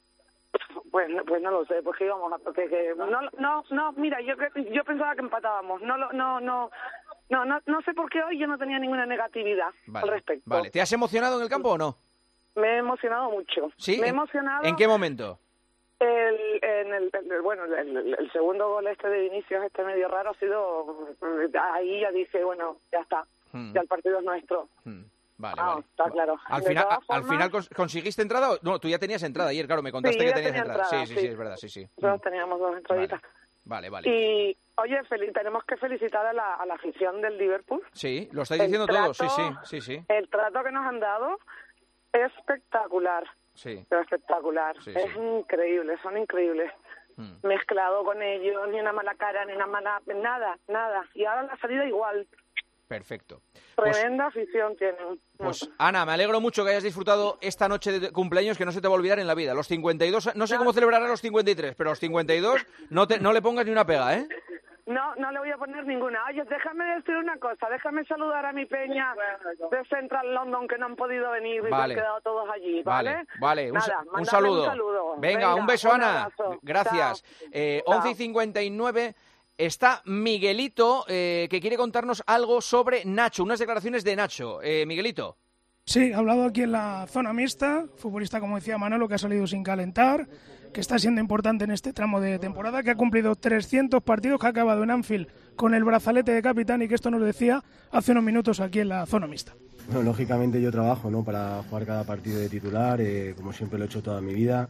Pues, pues no lo sé, pues que íbamos a... Porque, que, no, no, no, mira, yo yo pensaba que empatábamos. No, no, no, no, no, no sé por qué hoy yo no tenía ninguna negatividad vale, al respecto. Vale, ¿te has emocionado en el campo o no? Me he emocionado mucho. ¿Sí? Me he emocionado... ¿En qué momento? El, en el, el bueno, el, el segundo gol este de Vinicius, este medio raro, ha sido... Ahí ya dije, bueno, ya está, hmm. ya el partido es nuestro. Hmm. Vale, ah, vale. Está claro. Al final, formas... ¿Al final conseguiste entrada? No, tú ya tenías entrada ayer, claro, me contaste sí, que tenías tenía entrada. entrada. Sí, sí, sí, sí, es verdad, sí, sí. Nosotros teníamos dos entraditas. Vale, vale. vale. Y, oye, fel- tenemos que felicitar a la, a la afición del Liverpool. Sí, lo estáis diciendo todos, sí, sí, sí, sí. El trato que nos han dado es espectacular. Sí. Pero espectacular. Sí, es sí. increíble, son increíbles. Hmm. Mezclado con ellos, ni una mala cara, ni una mala... Nada, nada. Y ahora la salida igual. Perfecto. Tremenda pues, afición tienen. Pues Ana, me alegro mucho que hayas disfrutado esta noche de cumpleaños que no se te va a olvidar en la vida. Los cincuenta y dos, no sé cómo celebrarás los cincuenta y tres, pero los cincuenta y dos no, te, no le pongas ni una pega, ¿eh? No, no le voy a poner ninguna. Oye, déjame decir una cosa, déjame saludar a mi peña de Central London que no han podido venir y Vale. han quedado todos allí, ¿vale? Vale, vale, un, Nada, sa- un mandarle saludo. un saludo. Venga, Venga, un beso, un Ana. abrazo. Gracias. Eh, once y cincuenta y nueve. Está Miguelito, eh, que quiere contarnos algo sobre Nacho, unas declaraciones de Nacho. Eh, Miguelito. Sí, ha hablado aquí en la zona mixta, futbolista, como decía Manolo, que ha salido sin calentar, que está siendo importante en este tramo de temporada, que ha cumplido trescientos partidos, que ha acabado en Anfield con el brazalete de capitán y que esto nos decía hace unos minutos aquí en la zona mixta. No, lógicamente yo trabajo, ¿no?, para jugar cada partido de titular, eh, como siempre lo he hecho toda mi vida.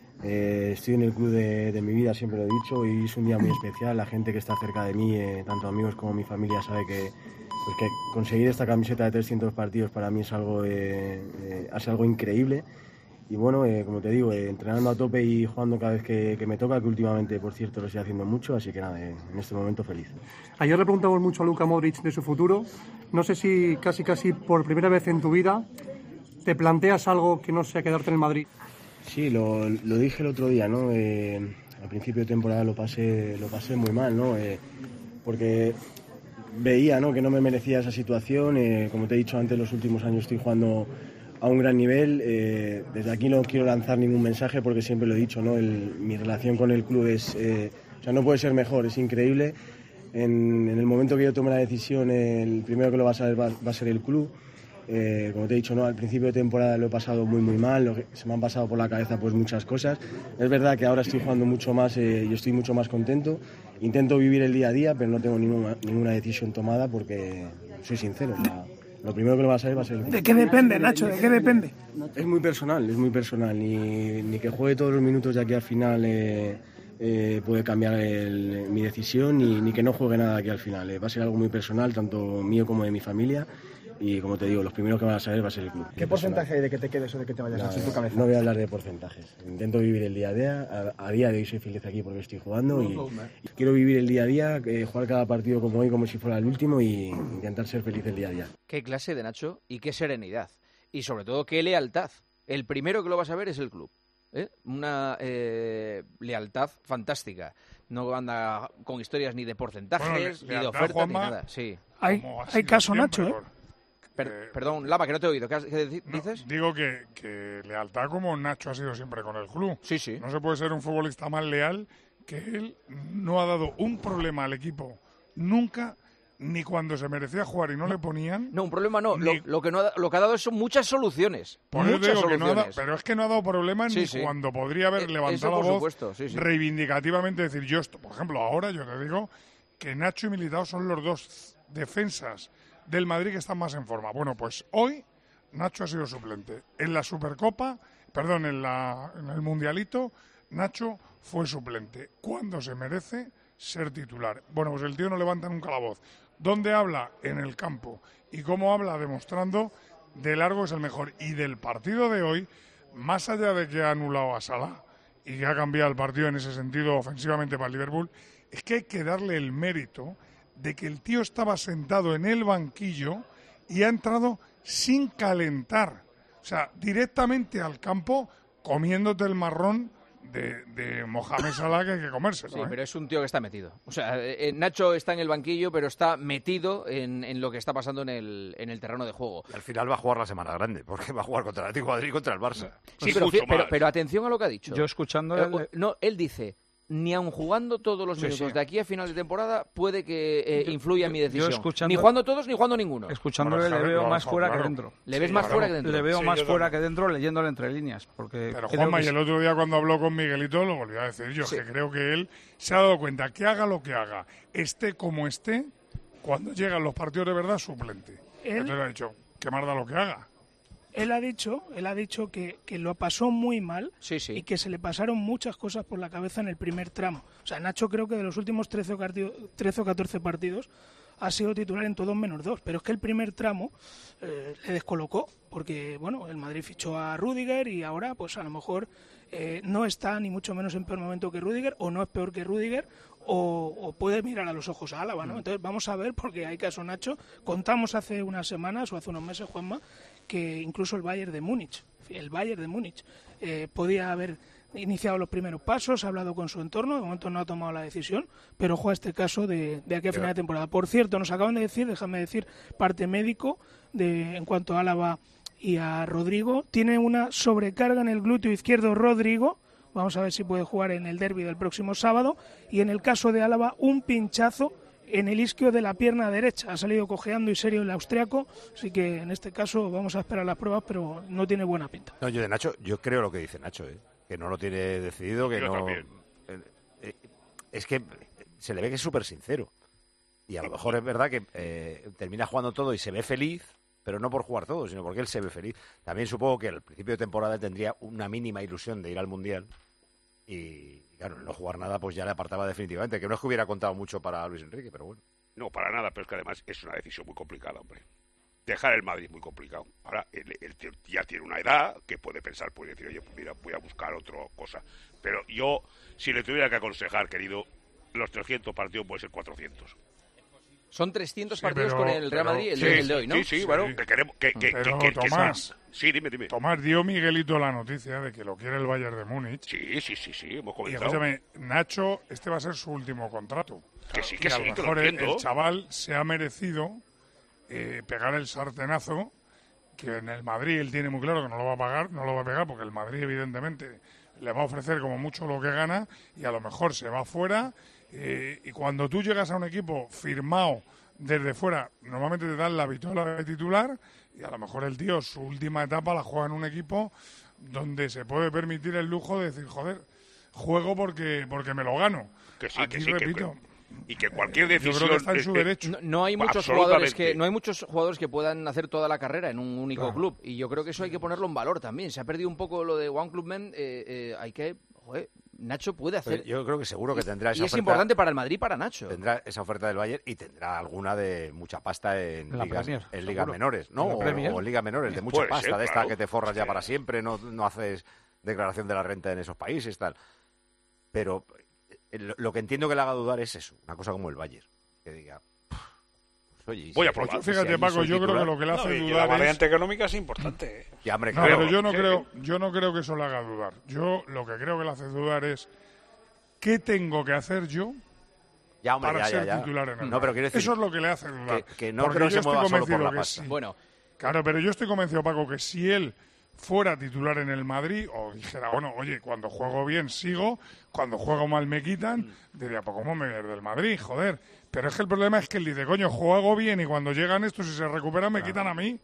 Eh, estoy en el club de, de mi vida, siempre lo he dicho, y es un día muy especial. La gente que está cerca de mí, eh, tanto amigos como mi familia, sabe que, pues que conseguir esta camiseta de trescientos partidos para mí es algo, eh, eh, es algo increíble. Y bueno, eh, como te digo, eh, entrenando a tope y jugando cada vez que, que me toca, que últimamente, por cierto, lo estoy haciendo mucho, así que nada, eh, en este momento feliz. Ayer le preguntamos mucho a Luka Modric de su futuro. No sé si casi casi por primera vez en tu vida te planteas algo que no sea quedarte en el Madrid. Sí, lo, lo dije el otro día, ¿no? Eh, al principio de temporada lo pasé, lo pasé muy mal, ¿no? Eh, porque veía, ¿no?, que no me merecía esa situación. Eh, como te he dicho antes, los últimos años estoy jugando a un gran nivel. Eh, desde aquí no quiero lanzar ningún mensaje porque siempre lo he dicho, ¿no? El, mi relación con el club es, eh, o sea, no puede ser mejor, es increíble. En, en el momento que yo tome la decisión, el primero que lo va a saber va, va a ser el club. Eh, como te he dicho, ¿no?, al principio de temporada lo he pasado muy muy mal, lo que, se me han pasado por la cabeza pues muchas cosas. Es verdad que ahora estoy jugando mucho más eh, y estoy mucho más contento. Intento vivir el día a día, pero no tengo ninguna, ninguna decisión tomada porque soy sincero. La, lo primero que lo va a saber va a ser el club. ¿De qué depende, Nacho? ¿De qué depende? Es muy personal, es muy personal. Ni, ni que juegue todos los minutos de aquí al final eh, eh, puede cambiar el, mi decisión, ni, ni que no juegue nada de aquí al final. Eh, va a ser algo muy personal, tanto mío como de mi familia. Y como te digo, los primeros que van a saber va a ser el club. ¿Qué porcentaje hay de que te quedes o de que te vayas No, así en tu cabeza? no voy a hablar de porcentajes. Intento vivir el día a día. A, a día de hoy soy feliz aquí porque estoy jugando y, y quiero vivir el día a día, eh, jugar cada partido como hoy, como si fuera el último, y intentar ser feliz el día a día. Qué clase de Nacho y qué serenidad. Y sobre todo, qué lealtad. El primero que lo vas a ver es el club. ¿eh? Una eh, lealtad fantástica. No anda con historias ni de porcentajes, Bueno, le- ni de lealtad, ofertas, Juanma, ni nada. Sí. Hay, Como ha hay sido caso, siempre, Nacho, ¿eh? por- Per- perdón, Lama, que no te he oído. ¿Qué, has- qué di- dices? Digo que, que lealtad como Nacho ha sido siempre con el club. Sí, sí. No se puede ser un futbolista más leal que él. No ha dado un problema al equipo nunca, ni cuando se merecía jugar y no le ponían. No, un problema no. Lo, Ni- lo que no ha, lo que ha dado son muchas soluciones. Por eso muchas digo que no ha dado- soluciones. pero es que no ha dado problemas Sí, ni sí. cuando podría haber Eh, levantado eso la por voz supuesto, sí, sí. reivindicativamente, decir yo esto. Por ejemplo, ahora yo te digo que Nacho y Militao son los dos defensas del Madrid que están más en forma. Bueno, pues hoy Nacho ha sido suplente. En la Supercopa, perdón, en, la, en el Mundialito, Nacho fue suplente. ¿Cuándo se merece ser titular? Bueno, pues el tío no levanta nunca la voz. ¿Dónde habla? En el campo. ¿Y cómo habla? Demostrando de largo es el mejor. Y del partido de hoy, más allá de que ha anulado a Salah y que ha cambiado el partido en ese sentido ofensivamente para el Liverpool, es que hay que darle el mérito de que el tío estaba sentado en el banquillo y ha entrado sin calentar. O sea, directamente al campo comiéndote el marrón de, de Mohamed Salah, que hay que comérselo. Sí, ¿eh? pero es un tío que está metido. O sea, eh, Nacho está en el banquillo, pero está metido en, en lo que está pasando en el, en el terreno de juego. Al final va a jugar la semana grande, porque va a jugar contra el Atlético de Madrid y contra el Barça. Sí, pero, fi- pero, pero atención a lo que ha dicho. Yo escuchando... Eh, o- no, él dice, ni aun jugando todos los Sí, minutos sí. de aquí a final de temporada puede que eh, influya en mi decisión. escuchando- Ni jugando todos, ni jugando ninguno. Escuchándole le veo más fuera que dentro. Le ves más fuera que dentro. Le veo Sí, más yo fuera también. que dentro leyéndole entre líneas. Porque Pero creo Juanma, que y el otro día cuando habló con Miguelito lo volvió a decir yo, Sí. que creo que él se ha dado cuenta que haga lo que haga, esté como esté, cuando llegan los partidos de verdad, suplente. Él- Entonces le ha dicho, que más da lo que haga. Él ha dicho, él ha dicho que, que lo pasó muy mal Sí, sí. y que se le pasaron muchas cosas por la cabeza en el primer tramo. O sea, Nacho creo que de los últimos trece o carti- trece o catorce partidos ha sido titular en todos menos dos, pero es que el primer tramo eh, le descolocó, porque bueno, el Madrid fichó a Rüdiger y ahora pues a lo mejor eh, no está ni mucho menos en peor momento que Rüdiger, o no es peor que Rüdiger, o, o puede mirar a los ojos a Álava, ¿no? Entonces vamos a ver, porque hay caso Nacho, contamos hace unas semanas o hace unos meses, Juanma, que incluso el Bayern de Múnich, el Bayern de Múnich, eh, podía haber iniciado los primeros pasos, ha hablado con su entorno, de momento no ha tomado la decisión, pero juega este caso de, de aquí a final de temporada. Por cierto, nos acaban de decir, déjame decir, parte médico de en cuanto a Álava y a Rodrigo, tiene una sobrecarga en el glúteo izquierdo Rodrigo, vamos a ver si puede jugar en el derbi del próximo sábado, y en el caso de Álava, un pinchazo en el isquio de la pierna derecha. Ha salido cojeando y serio el austriaco, así que en este caso vamos a esperar las pruebas, pero no tiene buena pinta. No, yo de Nacho, yo creo lo que dice Nacho, ¿eh? Que no lo tiene decidido, que Yo no... también. Eh, eh, es que se le ve que es súper sincero. Y a lo mejor es verdad que eh, termina jugando todo y se ve feliz, pero no por jugar todo, sino porque él se ve feliz. También supongo que al principio de temporada tendría una mínima ilusión de ir al Mundial y, claro, no jugar nada pues ya le apartaba definitivamente. Que no es que hubiera contado mucho para Luis Enrique, pero bueno. No, para nada, pero es que además es una decisión muy complicada, hombre. Dejar el Madrid es muy complicado. Ahora, él, él ya tiene una edad que puede pensar, puede decir, oye, pues mira, voy a buscar otra cosa. Pero yo, si le tuviera que aconsejar, querido, los trescientos partidos pueden ser cuatrocientos. Son trescientos Sí, partidos pero- con el Real pero- Madrid, el, Sí, el de hoy, ¿no? Sí, sí, bueno, que queremos... Que, que, Pero, que, que- que Tomás, sea- sí, dime, dime. Tomás, dio Miguelito la noticia de que lo quiere el Bayern de Múnich. Sí, sí, sí, sí, hemos Y comenzado. escúchame, Nacho, este va a ser su último contrato. Que sí, que Y a sí, lo que lo mejor el, entiendo. el chaval se ha merecido eh, pegar el sartenazo, que en el Madrid él tiene muy claro que no lo va a pagar, no lo va a pegar, porque el Madrid evidentemente le va a ofrecer como mucho lo que gana y a lo mejor se va fuera. Eh, y cuando tú llegas a un equipo firmado desde fuera, normalmente te dan la vitola de titular y a lo mejor el tío su última etapa la juega en un equipo donde se puede permitir el lujo de decir, joder, juego porque porque me lo gano. Que sí, Aquí que sí, que- repito, y que cualquier yo creo decisión... que está en su eh, eh, derecho. No, no hay muchos Absolutamente. jugadores que no hay muchos jugadores que puedan hacer toda la carrera en un único Claro. club y yo creo que eso hay que ponerlo en valor también. Se ha perdido un poco lo de One Club Men, eh, eh, hay que, joder, Nacho puede hacer. Pero yo creo que seguro que tendrá esa y es oferta. importante para el Madrid, y para Nacho. Tendrá esa oferta del Bayern y tendrá alguna de mucha pasta en, En la ligas, Premier, en ligas seguro. menores, ¿no? En la O, Premier. o en ligas menores, de mucha Puede pasta, ser, de esta claro. que te forras ya Sí. para siempre, no, no haces declaración de la renta en esos países, tal. Pero eh, lo, lo que entiendo que le haga dudar es eso, una cosa como el Bayern, que diga, "Pff, pues oye, y Voy a si- probar". si Fíjate, allí Paco, soy yo creo que titular". lo que le hace No, y que la dudar es... variante económica es importante. ¿eh? Ya, hombre, No, claro. pero yo no Sí. creo, yo no creo que eso le haga dudar. Yo lo que creo que le hace dudar es ¿qué tengo que hacer yo Ya, hombre, para ya, ya, ser ya. titular en el No, pero Madrid? quiero decir Eso es lo que le hace dudar. que- que no Porque creo que yo se estoy mueva solo por convencido la que pasta. sí. Bueno, Claro, pero yo estoy convencido, Paco, que si él fuera titular en el Madrid o dijera, bueno, oye, cuando juego bien sigo, cuando juego mal me quitan, diría, pues ¿cómo me voy a ir del Madrid? Joder. Pero es que el problema es que él dice, coño, juego bien y cuando llegan estos y se recuperan me quitan a mí.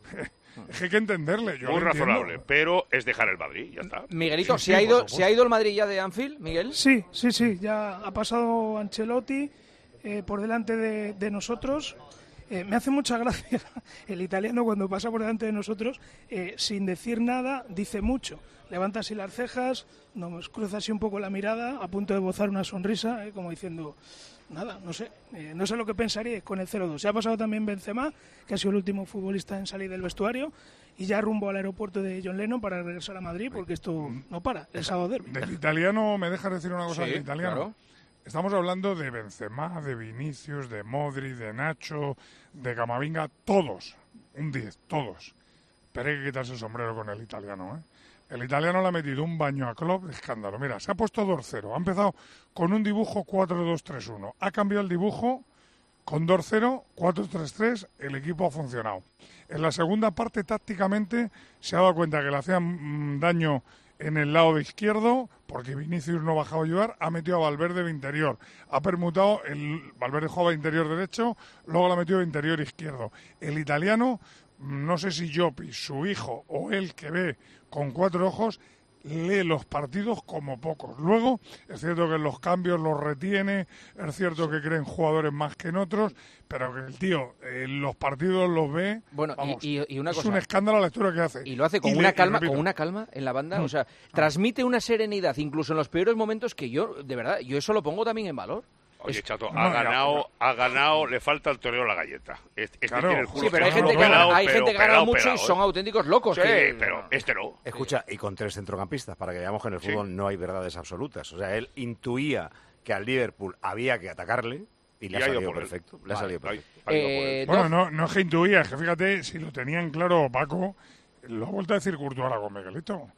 Es que hay que entenderle. Yo Muy lo entiendo. razonable, pero es dejar el Madrid, ya está. Miguelito, Sí, ¿se, sí, ha por ido, supuesto. ¿se ha ido el Madrid ya de Anfield, Miguel? Sí, sí, sí, ya ha pasado Ancelotti eh, por delante de, de nosotros. Eh, me hace mucha gracia el italiano cuando pasa por delante de nosotros, eh, sin decir nada, dice mucho. Levanta así las cejas, nos cruza así un poco la mirada, a punto de bozar una sonrisa, eh, como diciendo, nada, no sé, eh, no sé lo que pensaría con el cero dos. Se ha pasado también Benzema, que ha sido el último futbolista en salir del vestuario, y ya rumbo al aeropuerto de John Lennon para regresar a Madrid, porque esto no para, el sábado derbi. Del italiano, ¿me dejas decir una cosa Sí, del italiano? claro. Estamos hablando de Benzema, de Vinicius, de Modri, de Nacho, de Camavinga, todos, un diez, todos. Pero hay que quitarse el sombrero con el italiano, ¿eh? El italiano le ha metido un baño a Klopp de escándalo. Mira, se ha puesto dos cero, ha empezado con un dibujo cuatro dos tres uno, ha cambiado el dibujo con dos cero, cuatro tres tres, el equipo ha funcionado. En la segunda parte, tácticamente, se ha dado cuenta que le hacían mm, daño en el lado de izquierdo, porque Vinicius no bajaba a ayudar, ha metido a Valverde de interior. Ha permutado, el Valverde jugaba de interior derecho, luego lo ha metido de interior izquierdo. El italiano, no sé si Llopi, su hijo o él que ve con cuatro ojos, lee los partidos como pocos. Luego, es cierto que en los cambios los retiene, es cierto que creen jugadores más que en otros, pero que el tío en los partidos los ve. Bueno, y- vamos, y, y una es cosa. un escándalo la lectura que hace. Y lo hace con Y una le- y calma, repito, con una calma en la banda, Mm. o sea, transmite una serenidad, incluso en los peores momentos que yo, de verdad, yo eso lo pongo también en valor. Oye, Es- Chato, no, ha ya, ganado, ha ganado, le falta el toreo la galleta. Este, este Claro. tiene el culo Sí, pero hay pelado, gente que pelado, gana, hay pero gente que gana pelado, mucho pelado, y son ¿eh? auténticos locos. Sí, que- pero este no. Escucha, y con tres centrocampistas, para que veamos que en el Sí. fútbol no hay verdades absolutas. O sea, él intuía que al Liverpool había que atacarle y le Y ha ha ido salido por él. perfecto. Le ha Vale, salido ha- perfecto. ha ido por él. Eh, Bueno, Doc- no, no es que intuía, es que fíjate, si lo tenían claro Paco, lo ha vuelto a decir Courtois ahora con Miguelito.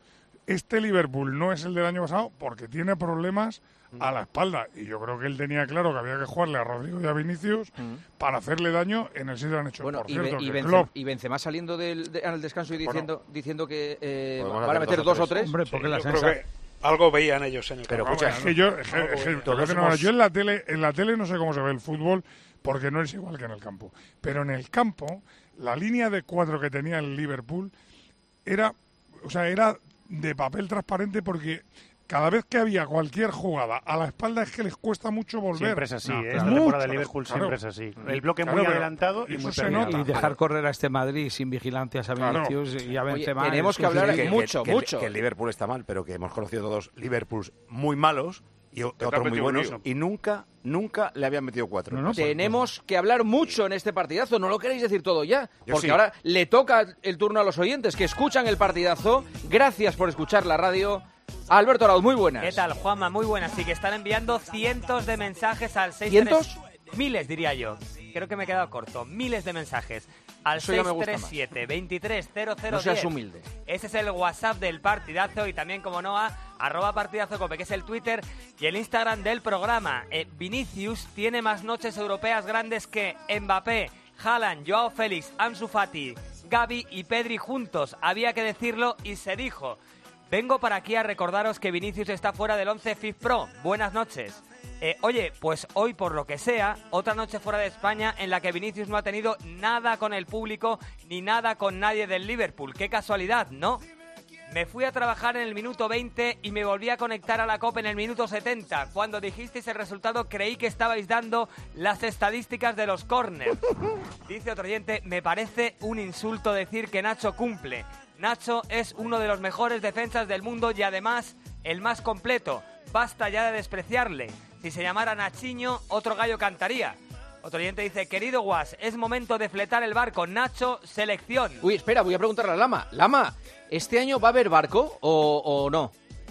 este Liverpool no es el del año pasado porque tiene problemas a la espalda. Y yo creo que él tenía claro que había que jugarle a Rodrigo y a Vinicius mm. para hacerle daño en el sitio que han hecho. Bueno, por y, cierto, y, que Benzema, Klopp... y Benzema saliendo del, de, al descanso y diciendo, bueno, diciendo que eh, van a meter dos, dos o tres. Hombre, porque sí, la sensa... algo veían ellos en el Pero campo. Escucha, es que yo, es que, es que, somos... no, yo en la tele, en la tele no sé cómo se ve el fútbol porque no es igual que en el campo. Pero en el campo, la línea de cuatro que tenía el Liverpool era, o sea, era de papel transparente porque cada vez que había cualquier jugada a la espalda es que les cuesta mucho volver. Siempre es así, no, ¿eh? claro. Esta temporada de Mucho, Liverpool claro. siempre es así. El bloque claro, muy pero adelantado y muy perdido. Y dejar correr a este Madrid sin vigilancias a Vinicius claro. y a Benzema. Oye, tenemos que hablar que, mucho, que, mucho. Que, que el Liverpool está mal, pero que hemos conocido todos Liverpools muy malos y otros muy buenos lío. y nunca, nunca le habían metido cuatro. No, no, tenemos pues, que hablar mucho en este partidazo, ¿no lo queréis decir todo ya? Yo Porque sí. ahora le toca el turno a los oyentes que escuchan el partidazo. Gracias por escuchar la radio. Alberto Arauz, muy buenas. ¿Qué tal, Juanma? Muy buenas. Sí, que están enviando cientos de mensajes al seis tres... ¿Cientos? Miles, diría yo. Creo que me he quedado corto. Miles de mensajes. Al Eso ya me seis gusta tres más. siete, veintitrés cero cero No seas diez. humilde. Ese es el WhatsApp del partidazo y también, como no, a arroba partidazo cope, que es el Twitter y el Instagram del programa. Eh, Vinicius tiene más noches europeas grandes que Mbappé, Haaland, Joao Félix, Ansu Fati, Gavi y Pedri juntos. Había que decirlo y se dijo. Vengo para aquí a recordaros que Vinicius está fuera del once FIFA Pro. Buenas noches. Eh, oye, pues hoy, por lo que sea, otra noche fuera de España en la que Vinicius no ha tenido nada con el público ni nada con nadie del Liverpool. Qué casualidad, ¿no? Me fui a trabajar en el minuto veinte y me volví a conectar a la COPE en el minuto setenta. Cuando dijisteis el resultado creí que estabais dando las estadísticas de los córners. Dice otro oyente, me parece un insulto decir que Nacho cumple. Nacho es uno de los mejores defensas del mundo y además el más completo. Basta ya de despreciarle. Si se llamara Nachiño, otro gallo cantaría. Otro oyente dice, querido Guas, es momento de fletar el barco. Nacho, selección. Uy, espera, voy a preguntarle a Lama. Lama, ¿este año va a haber barco o, o no?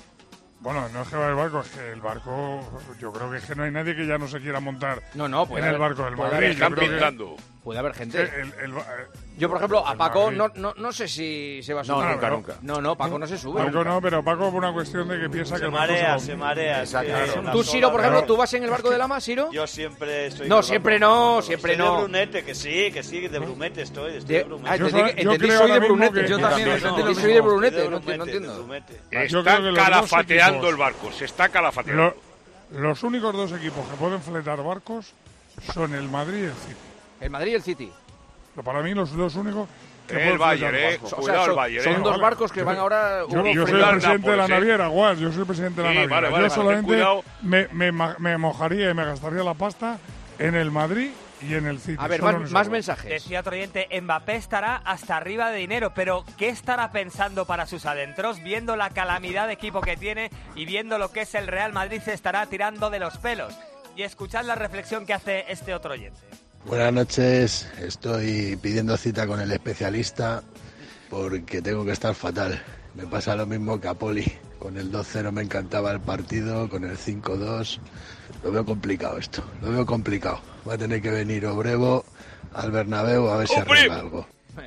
Bueno, no es que va el barco, es que el barco, yo creo que es que no hay nadie que ya no se quiera montar no, no, puede en haber, el barco del puede Madrid. Haber, están pintando. Que, puede haber gente. El, el, el, yo, por ejemplo, a Paco Madrid. no, no, no sé si se va a subir. No, nunca, no, nunca. No, no, Paco no se sube. Paco nunca. no, pero Paco por una cuestión de que piensa se que el marea, barco se marea, se marea. Claro. Tú, Siro, por ejemplo, ¿tú vas en el barco de Lama, Siro? Yo siempre estoy... No, siempre no, siempre estoy no. de Brunete, que sí, que sí, de Brumete estoy, estoy De, de Brumete. ah, Yo entendí, soy- que- yo entendí creo soy de ahora mismo Brunete. que- Yo Yo también, también, entendí no, soy de no, Brunete, estoy de no, Brumete, no entiendo. de Brumete. Yo creo que Está los dos calafateando equipos- el barco, se está calafateando. Lo- los únicos dos equipos que pueden fletar barcos son el Madrid y el City. El Madrid y el City. Pero para mí los dos únicos que El pueden Bayern, fletar eh. barcos. O sea, Cuidado el son, Bayern, son eh. dos Vale. barcos que van ahora... Yo, uno yo soy frente el al- presidente de la Nápoles, ¿eh? naviera, Guas, yo soy el presidente de la Sí, naviera. vale, vale, yo ten solamente cuidado. me, me, ma- me mojaría y me gastaría la pasta en el Madrid y en el City. A ver, solo en más, esos más dos. mensajes. Decía otro oyente, Mbappé estará hasta arriba de dinero, pero ¿qué estará pensando para sus adentros? Viendo la calamidad de equipo que tiene y viendo lo que es el Real Madrid, se estará tirando de los pelos. Y escuchad la reflexión que hace este otro oyente. Buenas noches, estoy pidiendo cita con el especialista porque tengo que estar fatal. Me pasa lo mismo que a Poli. Con el dos cero me encantaba el partido, con el cinco dos lo veo complicado esto, lo veo complicado. Va a tener que venir Obrevo al Bernabéu a ver si arregla algo.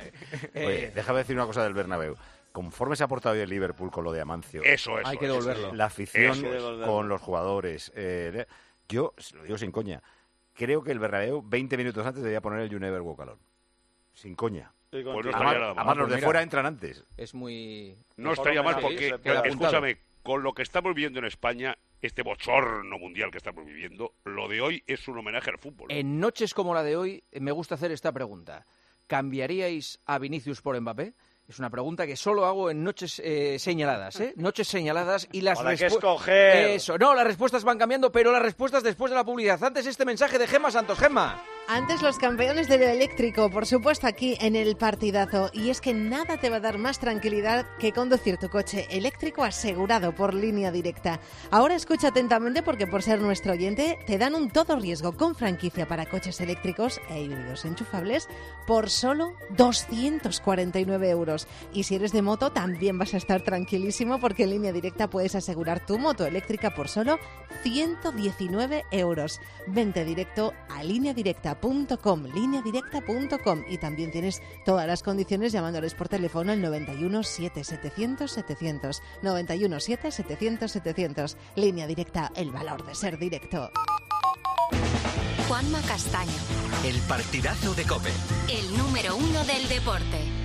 Oye, déjame decir una cosa del Bernabéu. Conforme se ha portado hoy el Liverpool con lo de Amancio, Eso, eso. Hay que eso, devolverlo. la afición Eso es. con los jugadores, eh, yo lo digo sin coña, creo que el Bernabéu veinte minutos antes debía poner el You Never Walk Alone. Sin coña. Estoy Pues no contigo. estaría Además, nada mal. además los pues de mira. fuera entran antes. Es muy... No estaría mal Sí, porque, se puede apuntar. escúchame, con lo que estamos viviendo en España, este bochorno mundial que estamos viviendo, lo de hoy es un homenaje al fútbol. En noches como la de hoy, me gusta hacer esta pregunta. ¿Cambiaríais a Vinicius por Mbappé? Es una pregunta que solo hago en noches eh, señaladas, ¿eh? Noches señaladas y las Habrá que respu- escoger. Eso, no, las respuestas van cambiando, pero las respuestas después de la publicidad. Antes este mensaje de Gemma Santos. Gemma. Antes los campeones de lo eléctrico, por supuesto aquí en el partidazo. Y es que nada te va a dar más tranquilidad que conducir tu coche eléctrico asegurado por Línea Directa. Ahora escucha atentamente porque por ser nuestro oyente te dan un todo riesgo con franquicia para coches eléctricos e híbridos enchufables por solo doscientos cuarenta y nueve euros. Y si eres de moto también vas a estar tranquilísimo porque en Línea Directa puedes asegurar tu moto eléctrica por solo ciento diecinueve euros. Vente directo a Línea Directa. punto com, línea directa punto com, y también tienes todas las condiciones llamándoles por teléfono al noventa y uno, siete, setecientos, setecientos, noventa y uno, siete, setecientos, setecientos. Línea Directa, el valor de ser directo. Juanma Castaño, el partidazo de COPE, el número uno del deporte.